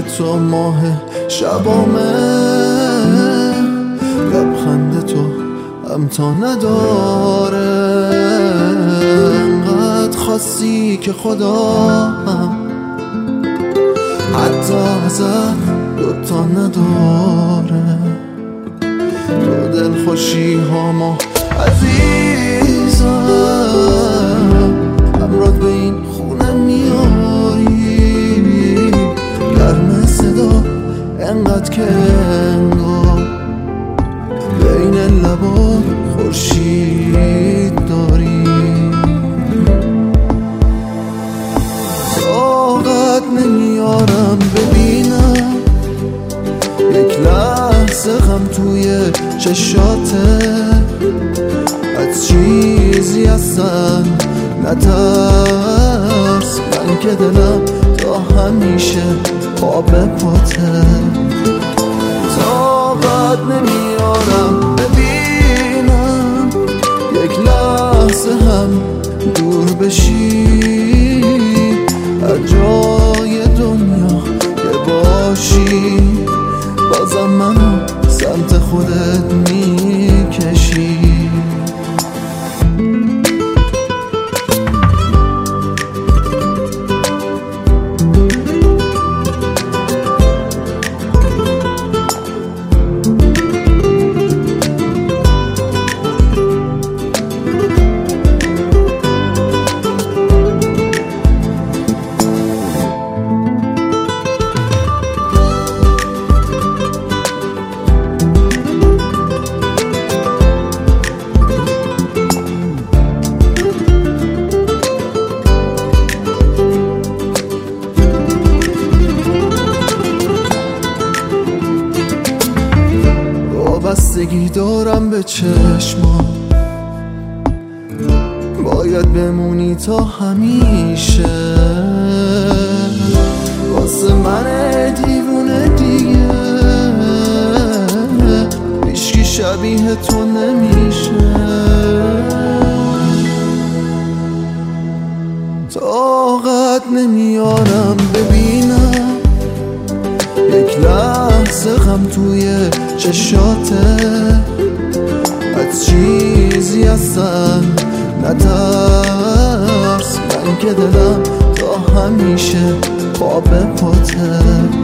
تو ماه شبامه، لبخند تو همتا نداره، انقدر خاصی که خدا هم حتی ازت دوتا نداره. تو دل خوشی هامو عزیزم همراه به این خونه میاری، گرم صدا انقدر که انگار بین لبات خورشید داری. طاقت نمیارم ببینم یک لحظه غم توی چشاته، از چیزی اصلا نترس، من که دلم تا همیشه پا به پاته. طاقت نمیارم ببینم یک لحظه هم دور بشی، هر جای دنیا که باشی بازم منو سمت خودت میکشی. بستگی دارم به چشما، باید بمونی تا همیشه، واسه من دیوونه دیگه هیچکی شبیه تو نمیشه. طاقت نمیارم ببینم یک لحظه غم توی چشاته، از چیزی اصلا نترس، من که دلم تا همیشه پا به پاته.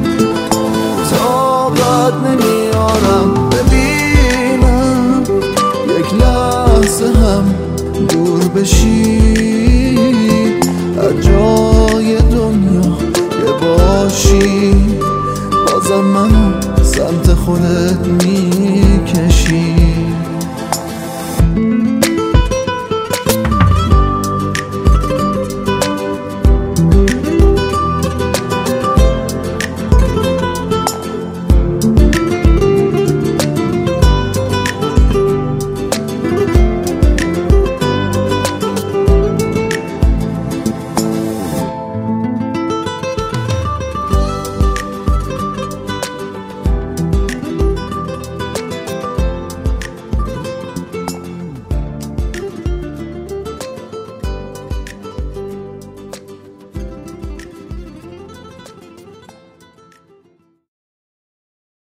طاقت نمیارم ببینم یک لحظه هم دور بشی، هر جای دنیا که باشی بازم منو سمت خودت میکشی.